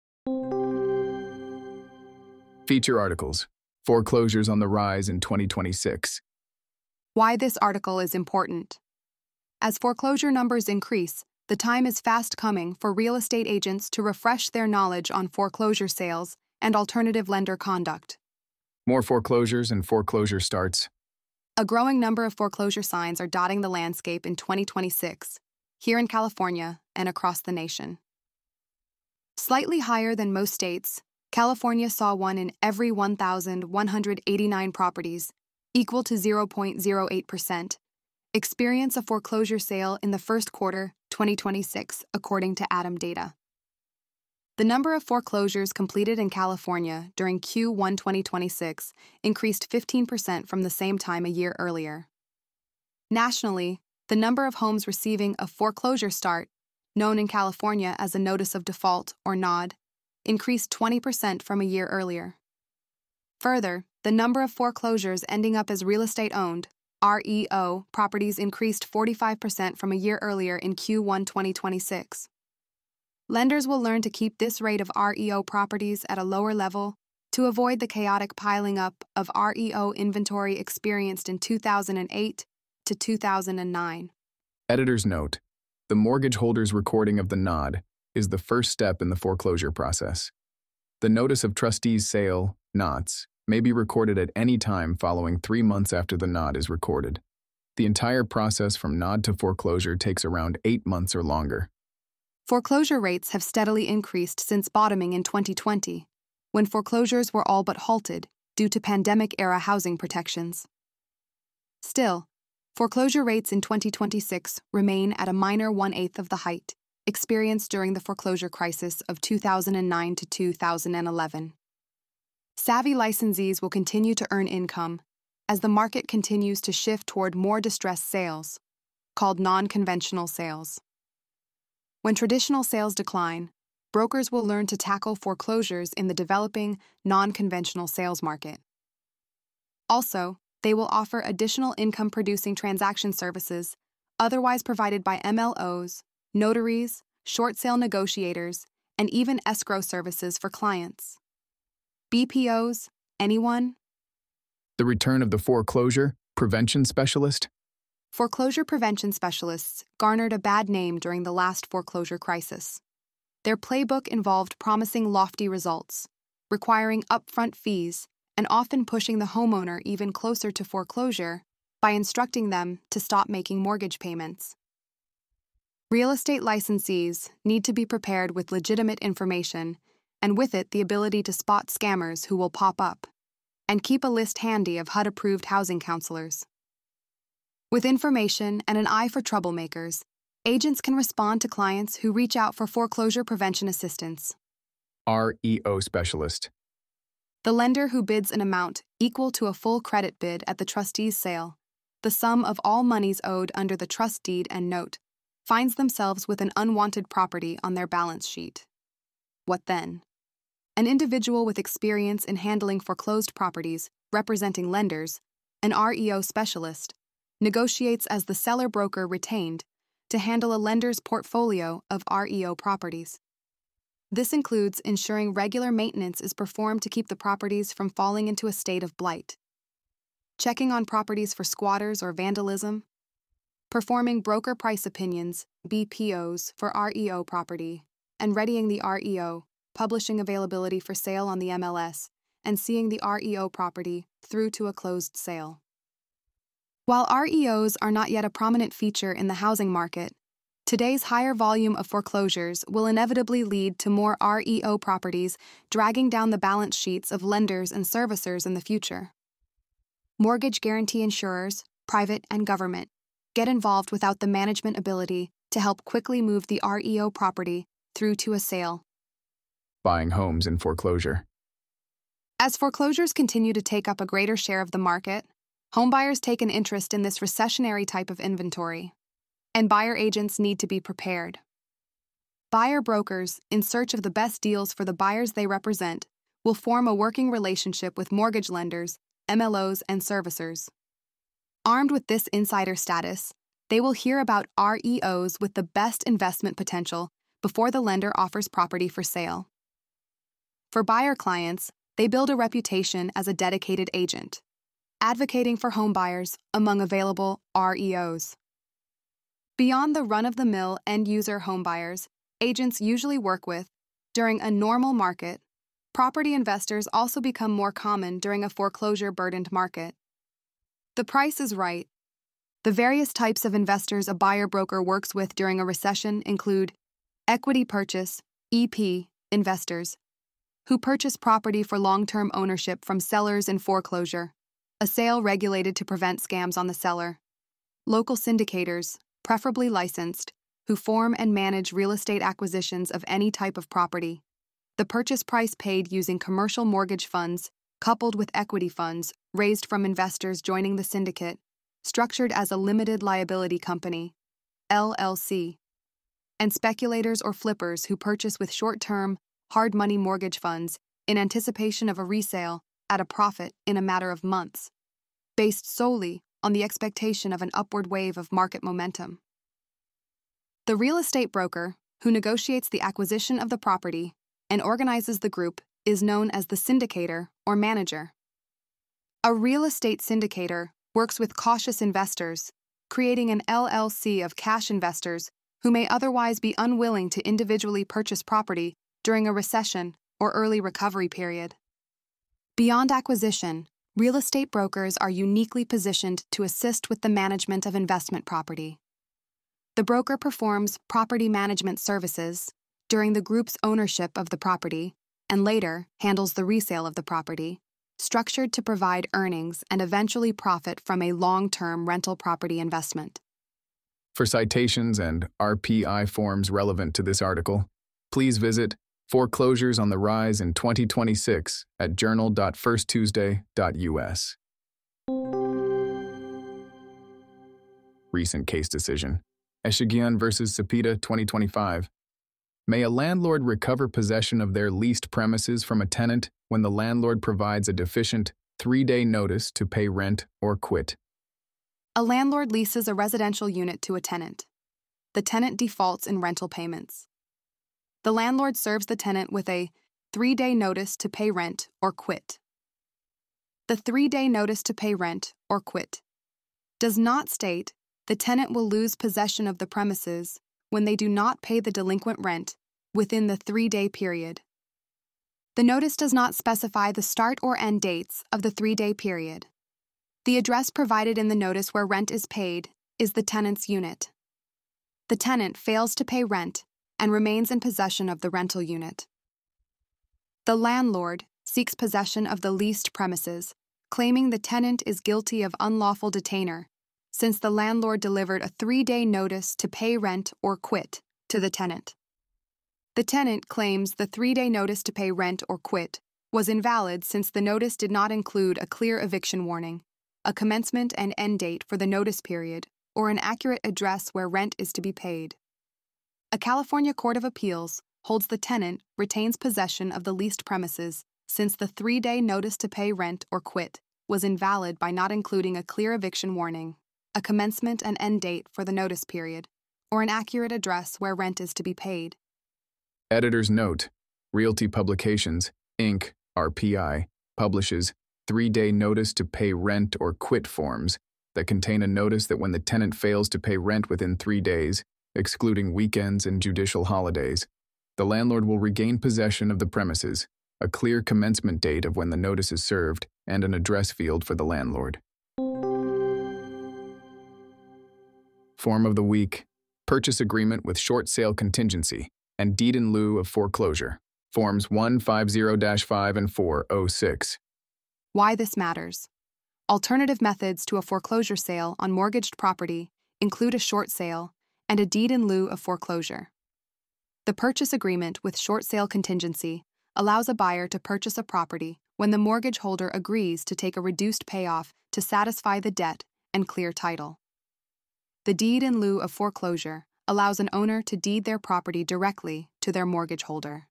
Feature articles: Foreclosures on the Rise in twenty twenty-six. Why this article is important. As foreclosure numbers increase, the time is fast coming for real estate agents to refresh their knowledge on foreclosure sales and alternative lender conduct. More foreclosures and foreclosure starts. A growing number of foreclosure signs are dotting the landscape in twenty twenty-six, here in California and across the nation. Slightly higher than most states, California saw one in every one thousand one hundred eighty-nine properties, equal to zero point zero eight percent, experience a foreclosure sale in the first quarter twenty twenty-six, according to A D A M data. The number of foreclosures completed in California during Q one twenty twenty-six increased fifteen percent from the same time a year earlier. Nationally, the number of homes receiving a foreclosure start, known in California as a notice of default or N O D, increased twenty percent from a year earlier. Further, the number of foreclosures ending up as real estate owned, R E O, properties increased forty-five percent from a year earlier in Q one twenty twenty-six. Lenders will learn to keep this rate of R E O properties at a lower level to avoid the chaotic piling up of R E O inventory experienced in two thousand eight to two thousand nine. Editor's note: the mortgage holder's recording of the N O D is the first step in the foreclosure process. The Notice of Trustee's Sale, N O T S, may be recorded at any time following three months after the N O D is recorded. The entire process from N O D to foreclosure takes around eight months or longer. Foreclosure rates have steadily increased since bottoming in twenty twenty, when foreclosures were all but halted due to pandemic-era housing protections. Still, foreclosure rates in twenty twenty-six remain at a minor one-eighth of the height experienced during the foreclosure crisis of two thousand nine to two thousand eleven. Savvy licensees will continue to earn income as the market continues to shift toward more distressed sales, called non-conventional sales. When traditional sales decline, brokers will learn to tackle foreclosures in the developing, non-conventional sales market. Also, they will offer additional income-producing transaction services otherwise provided by M L Os, notaries, short sale negotiators, and even escrow services for clients. B P Os, anyone? The return of the foreclosure prevention specialist. Foreclosure prevention specialists garnered a bad name during the last foreclosure crisis. Their playbook involved promising lofty results, requiring upfront fees, and often pushing the homeowner even closer to foreclosure by instructing them to stop making mortgage payments. Real estate licensees need to be prepared with legitimate information and with it the ability to spot scammers who will pop up, and keep a list handy of H U D-approved housing counselors. With information and an eye for troublemakers, agents can respond to clients who reach out for foreclosure prevention assistance. R E O specialist. The lender who bids an amount equal to a full credit bid at the trustee's sale, the sum of all monies owed under the trust deed and note, finds themselves with an unwanted property on their balance sheet. What then? An individual with experience in handling foreclosed properties representing lenders, an R E O specialist, negotiates as the seller broker retained to handle a lender's portfolio of R E O properties. This includes ensuring regular maintenance is performed to keep the properties from falling into a state of blight, checking on properties for squatters or vandalism, performing broker price opinions, B P Os, for R E O property, and readying the R E O, publishing availability for sale on the M L S, and seeing the R E O property through to a closed sale. While R E Os are not yet a prominent feature in the housing market, today's higher volume of foreclosures will inevitably lead to more R E O properties dragging down the balance sheets of lenders and servicers in the future. Mortgage guarantee insurers, private and government, get involved without the management ability to help quickly move the R E O property through to a sale. Buying homes in foreclosure. As foreclosures continue to take up a greater share of the market, homebuyers take an interest in this recessionary type of inventory, and buyer agents need to be prepared. Buyer brokers, in search of the best deals for the buyers they represent, will form a working relationship with mortgage lenders, M L Os, and servicers. Armed with this insider status, they will hear about R E Os with the best investment potential before the lender offers property for sale. For buyer clients, they build a reputation as a dedicated agent, advocating for homebuyers among available R E Os. Beyond the run-of-the-mill end-user homebuyers agents usually work with, during a normal market, property investors also become more common during a foreclosure-burdened market. The price is right. The various types of investors a buyer broker works with during a recession include equity purchase, E P, investors, who purchase property for long-term ownership from sellers in foreclosure, a sale regulated to prevent scams on the seller. Local syndicators, preferably licensed, who form and manage real estate acquisitions of any type of property. The purchase price paid using commercial mortgage funds, coupled with equity funds raised from investors joining the syndicate, structured as a limited liability company, L L C. And speculators or flippers who purchase with short-term, hard money mortgage funds in anticipation of a resale at a profit in a matter of months, based solely on the expectation of an upward wave of market momentum. The real estate broker, who negotiates the acquisition of the property and organizes the group, is known as the syndicator or manager. A real estate syndicator works with cautious investors, creating an L L C of cash investors who may otherwise be unwilling to individually purchase property during a recession or early recovery period. Beyond acquisition, real estate brokers are uniquely positioned to assist with the management of investment property. The broker performs property management services during the group's ownership of the property and later handles the resale of the property, structured to provide earnings and eventually profit from a long-term rental property investment. For citations and R P I forms relevant to this article, please visit Foreclosures on the Rise in twenty twenty-six at journal dot first tuesday dot U S. Recent case decision. Eshigian versus Cepeda twenty twenty-five. May a landlord recover possession of their leased premises from a tenant when the landlord provides a deficient three-day notice to pay rent or quit? A landlord leases a residential unit to a tenant. The tenant defaults in rental payments. The landlord serves the tenant with a three-day notice to pay rent or quit. The three-day notice to pay rent or quit does not state the tenant will lose possession of the premises when they do not pay the delinquent rent within the three-day period. The notice does not specify the start or end dates of the three-day period. The address provided in the notice where rent is paid is the tenant's unit. The tenant fails to pay rent and remains in possession of the rental unit. The landlord seeks possession of the leased premises, claiming the tenant is guilty of unlawful detainer, since the landlord delivered a three-day notice to pay rent or quit to the tenant. The tenant claims the three-day notice to pay rent or quit was invalid since the notice did not include a clear eviction warning, a commencement and end date for the notice period, or an accurate address where rent is to be paid. A California Court of Appeals holds the tenant retains possession of the leased premises since the three-day notice to pay rent or quit was invalid by not including a clear eviction warning, a commencement and end date for the notice period, or an accurate address where rent is to be paid. Editor's note: Realty Publications, Incorporated, R P I, publishes three-day notice to pay rent or quit forms that contain a notice that when the tenant fails to pay rent within three days, excluding weekends and judicial holidays, the landlord will regain possession of the premises, a clear commencement date of when the notice is served, and an address field for the landlord. Form of the week: Purchase agreement with short sale contingency and deed in lieu of foreclosure. Forms one fifty dash five and four oh six. Why this matters. Alternative methods to a foreclosure sale on mortgaged property include a short sale and a deed in lieu of foreclosure. The purchase agreement with short sale contingency allows a buyer to purchase a property when the mortgage holder agrees to take a reduced payoff to satisfy the debt and clear title. The deed in lieu of foreclosure allows an owner to deed their property directly to their mortgage holder.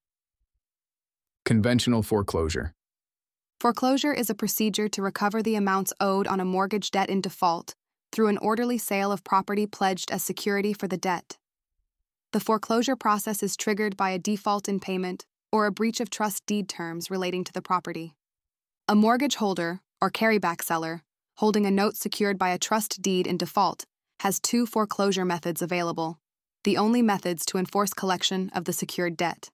Conventional foreclosure. Foreclosure is a procedure to recover the amounts owed on a mortgage debt in default through an orderly sale of property pledged as security for the debt. The foreclosure process is triggered by a default in payment or a breach of trust deed terms relating to the property. A mortgage holder, or carryback seller, holding a note secured by a trust deed in default has two foreclosure methods available, the only methods to enforce collection of the secured debt.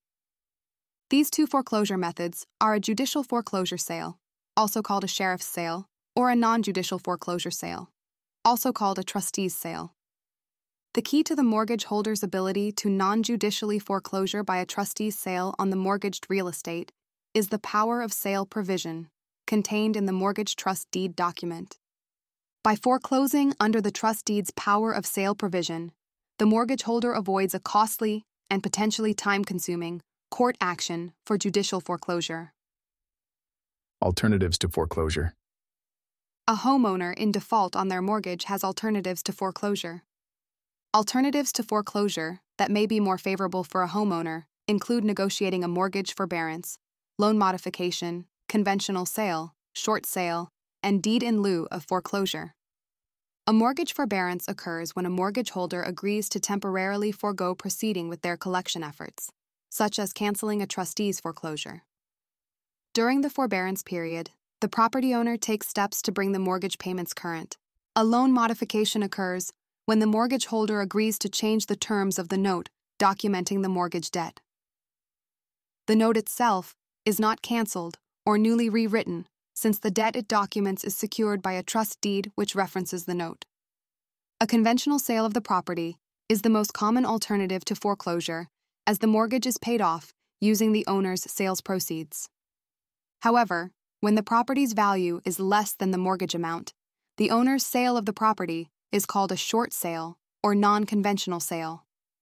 These two foreclosure methods are a judicial foreclosure sale, also called a sheriff's sale, or a non-judicial foreclosure sale, also called a trustee's sale. The key to the mortgage holder's ability to non-judicially foreclosure by a trustee's sale on the mortgaged real estate is the power of sale provision contained in the mortgage trust deed document. By foreclosing under the trust deed's power of sale provision, the mortgage holder avoids a costly and potentially time-consuming court action for judicial foreclosure. Alternatives to foreclosure. A homeowner in default on their mortgage has alternatives to foreclosure. Alternatives to foreclosure that may be more favorable for a homeowner include negotiating a mortgage forbearance, loan modification, conventional sale, short sale, and deed in lieu of foreclosure. A mortgage forbearance occurs when a mortgage holder agrees to temporarily forego proceeding with their collection efforts, such as canceling a trustee's foreclosure. During the forbearance period, the property owner takes steps to bring the mortgage payments current. A loan modification occurs when the mortgage holder agrees to change the terms of the note documenting the mortgage debt. The note itself is not canceled or newly rewritten since the debt it documents is secured by a trust deed which references the note. A conventional sale of the property is the most common alternative to foreclosure, as the mortgage is paid off using the owner's sales proceeds. However, when the property's value is less than the mortgage amount, the owner's sale of the property is called a short sale or non-conventional sale.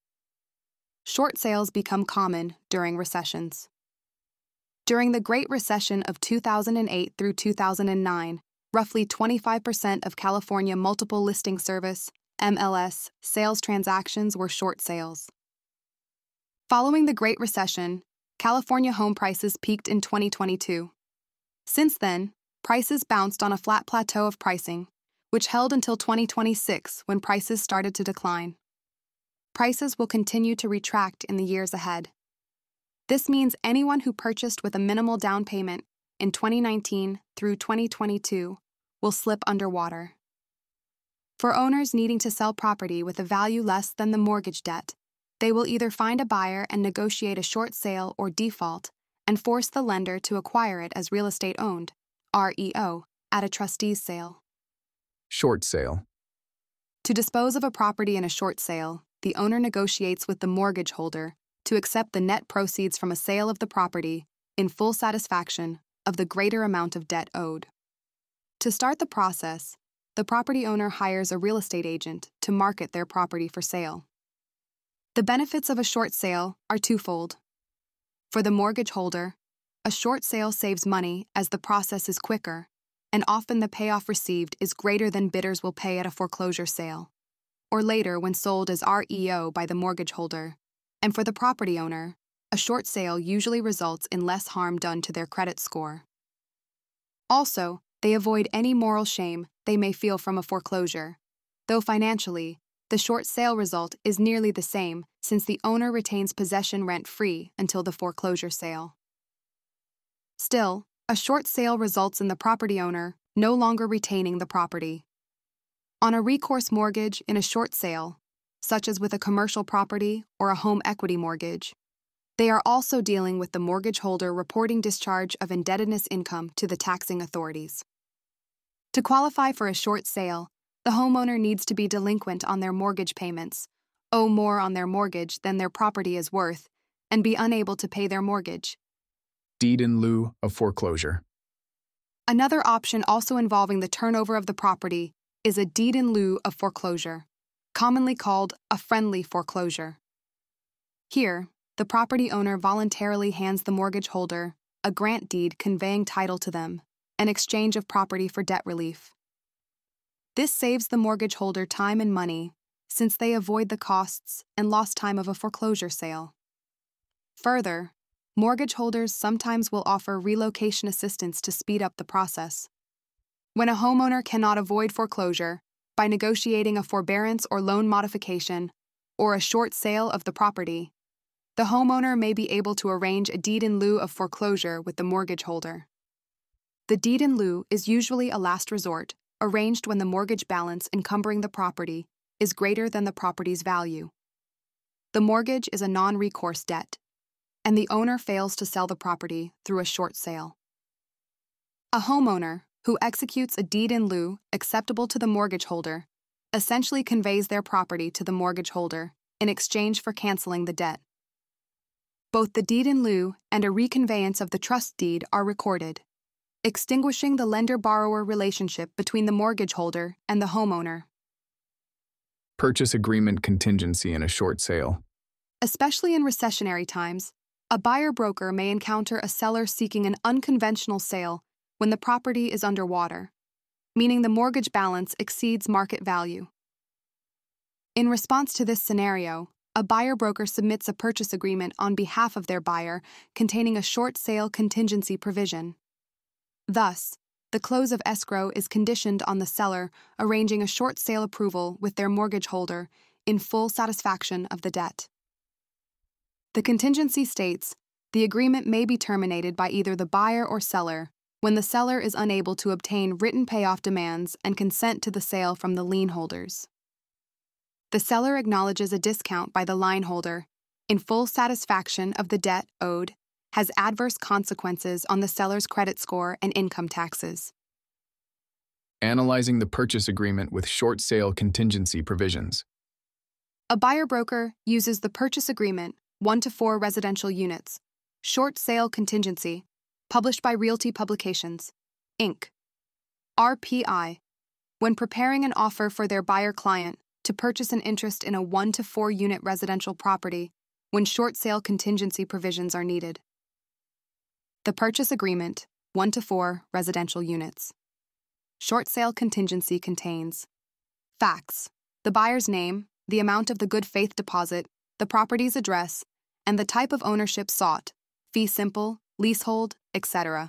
Short sales become common during recessions. During the Great Recession of two thousand eight through two thousand nine, roughly twenty-five percent of California Multiple Listing Service, M L S, sales transactions were short sales. Following the Great Recession, California home prices peaked in twenty twenty-two. Since then, prices bounced on a flat plateau of pricing, which held until twenty twenty-six when prices started to decline. Prices will continue to retract in the years ahead. This means anyone who purchased with a minimal down payment in twenty nineteen through twenty twenty-two will slip underwater. For owners needing to sell property with a value less than the mortgage debt, they will either find a buyer and negotiate a short sale or default and force the lender to acquire it as real estate owned, R E O, at a trustee's sale. Short sale. To dispose of a property in a short sale, the owner negotiates with the mortgage holder to accept the net proceeds from a sale of the property in full satisfaction of the greater amount of debt owed. To start the process, the property owner hires a real estate agent to market their property for sale. The benefits of a short sale are twofold. For the mortgage holder, a short sale saves money as the process is quicker, and often the payoff received is greater than bidders will pay at a foreclosure sale, or later when sold as R E O by the mortgage holder. And for the property owner, a short sale usually results in less harm done to their credit score. Also, they avoid any moral shame they may feel from a foreclosure, though financially, the short sale result is nearly the same since the owner retains possession rent-free until the foreclosure sale. Still, a short sale results in the property owner no longer retaining the property. On a recourse mortgage in a short sale, such as with a commercial property or a home equity mortgage, they are also dealing with the mortgage holder reporting discharge of indebtedness income to the taxing authorities. To qualify for a short sale, the homeowner needs to be delinquent on their mortgage payments, owe more on their mortgage than their property is worth, and be unable to pay their mortgage. Deed in lieu of foreclosure. Another option also involving the turnover of the property is a deed in lieu of foreclosure, commonly called a friendly foreclosure. Here, the property owner voluntarily hands the mortgage holder a grant deed conveying title to them, an exchange of property for debt relief. This saves the mortgage holder time and money, since they avoid the costs and lost time of a foreclosure sale. Further, mortgage holders sometimes will offer relocation assistance to speed up the process. When a homeowner cannot avoid foreclosure by negotiating a forbearance or loan modification or a short sale of the property, the homeowner may be able to arrange a deed in lieu of foreclosure with the mortgage holder. The deed in lieu is usually a last resort, arranged when the mortgage balance encumbering the property is greater than the property's value. The mortgage is a non-recourse debt, and the owner fails to sell the property through a short sale. A homeowner who executes a deed in lieu acceptable to the mortgage holder essentially conveys their property to the mortgage holder in exchange for canceling the debt. Both the deed in lieu and a reconveyance of the trust deed are recorded, extinguishing the lender-borrower relationship between the mortgage holder and the homeowner. Purchase agreement contingency in a short sale. Especially in recessionary times, a buyer-broker may encounter a seller seeking an unconventional sale when the property is underwater, meaning the mortgage balance exceeds market value. In response to this scenario, a buyer-broker submits a purchase agreement on behalf of their buyer containing a short sale contingency provision. Thus, the close of escrow is conditioned on the seller arranging a short sale approval with their mortgage holder in full satisfaction of the debt. The contingency states the agreement may be terminated by either the buyer or seller when the seller is unable to obtain written payoff demands and consent to the sale from the lien holders. The seller acknowledges a discount by the lien holder in full satisfaction of the debt owed has adverse consequences on the seller's credit score and income taxes. Analyzing the purchase agreement with short sale contingency provisions. A buyer-broker uses the purchase agreement one to four residential units, short sale contingency, published by Realty Publications, Incorporated, R P I, when preparing an offer for their buyer-client to purchase an interest in a one to four unit residential property when short sale contingency provisions are needed. The purchase agreement, one to four residential units. Short sale contingency contains facts, the buyer's name, the amount of the good faith deposit, the property's address, and the type of ownership sought, fee simple, leasehold, et cetera.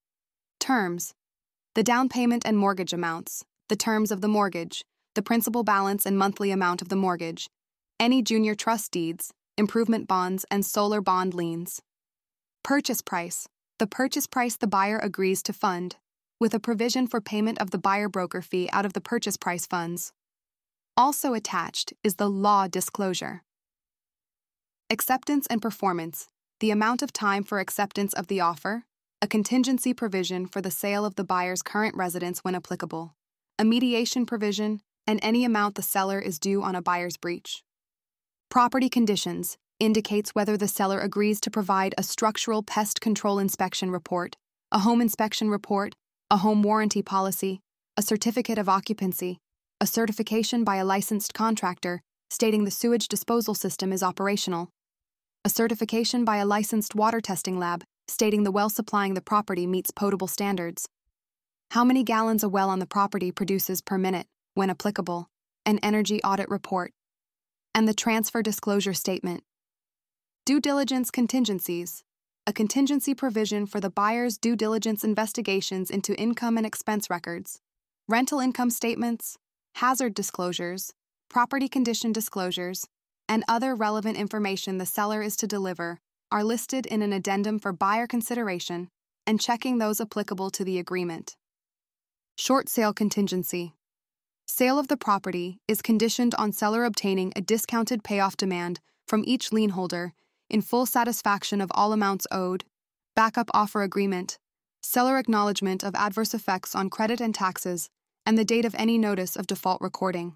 Terms, the down payment and mortgage amounts, the terms of the mortgage, the principal balance and monthly amount of the mortgage, any junior trust deeds, improvement bonds, and solar bond liens. Purchase price, the purchase price the buyer agrees to fund, with a provision for payment of the buyer-broker fee out of the purchase price funds. Also attached is the law disclosure. Acceptance and performance, the amount of time for acceptance of the offer, a contingency provision for the sale of the buyer's current residence when applicable, a mediation provision, and any amount the seller is due on a buyer's breach. Property conditions indicates whether the seller agrees to provide a structural pest control inspection report, a home inspection report, a home warranty policy, a certificate of occupancy, a certification by a licensed contractor stating the sewage disposal system is operational, a certification by a licensed water testing lab stating the well supplying the property meets potable standards, how many gallons a well on the property produces per minute, when applicable, an energy audit report, and the transfer disclosure statement. Due diligence contingencies, a contingency provision for the buyer's due diligence investigations into income and expense records, rental income statements, hazard disclosures, property condition disclosures, and other relevant information the seller is to deliver are listed in an addendum for buyer consideration and checking those applicable to the agreement. Short sale contingency. Sale of the property is conditioned on seller obtaining a discounted payoff demand from each lien holder in full satisfaction of all amounts owed, backup offer agreement, seller acknowledgement of adverse effects on credit and taxes, and the date of any notice of default recording.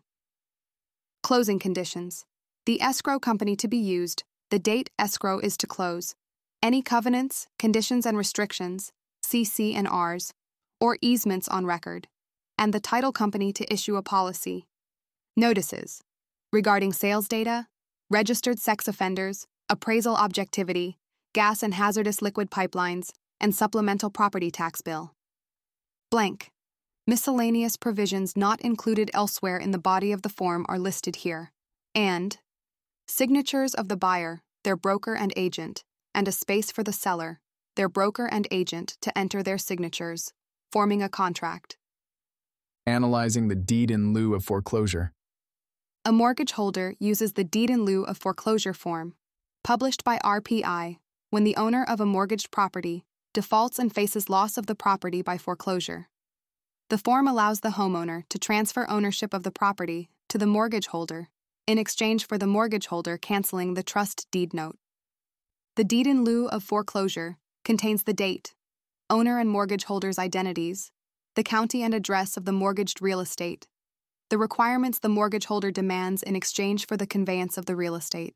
Closing conditions. The escrow company to be used, the date escrow is to close, any covenants, conditions and restrictions, C C and Rs, or easements on record, and the title company to issue a policy. Notices regarding sales data, registered sex offenders, appraisal objectivity, gas and hazardous liquid pipelines, and supplemental property tax bill. Blank. Miscellaneous provisions not included elsewhere in the body of the form are listed here, and signatures of the buyer, their broker and agent, and a space for the seller, their broker and agent to enter their signatures, forming a contract. Analyzing the deed in lieu of foreclosure. A mortgage holder uses the deed in lieu of foreclosure form, published by R P I, when the owner of a mortgaged property defaults and faces loss of the property by foreclosure. The form allows the homeowner to transfer ownership of the property to the mortgage holder in exchange for the mortgage holder canceling the trust deed note. The deed in lieu of foreclosure contains the date, owner and mortgage holder's identities, the county and address of the mortgaged real estate, the requirements the mortgage holder demands in exchange for the conveyance of the real estate.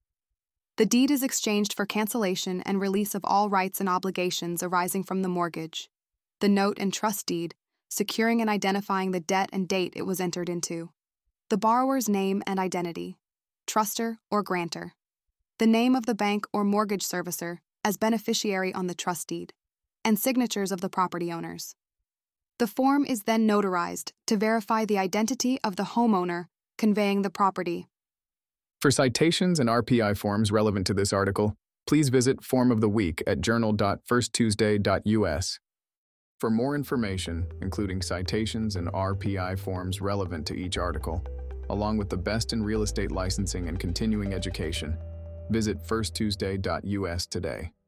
The deed is exchanged for cancellation and release of all rights and obligations arising from the mortgage, the note and trust deed, securing and identifying the debt and date it was entered into, the borrower's name and identity, truster or grantor, the name of the bank or mortgage servicer as beneficiary on the trust deed, and signatures of the property owners. The form is then notarized to verify the identity of the homeowner conveying the property. For citations and R P I forms relevant to this article, please visit Form of the Week at journal dot first tuesday dot U S. For more information, including citations and R P I forms relevant to each article, along with the best in real estate licensing and continuing education, visit first tuesday dot U S today.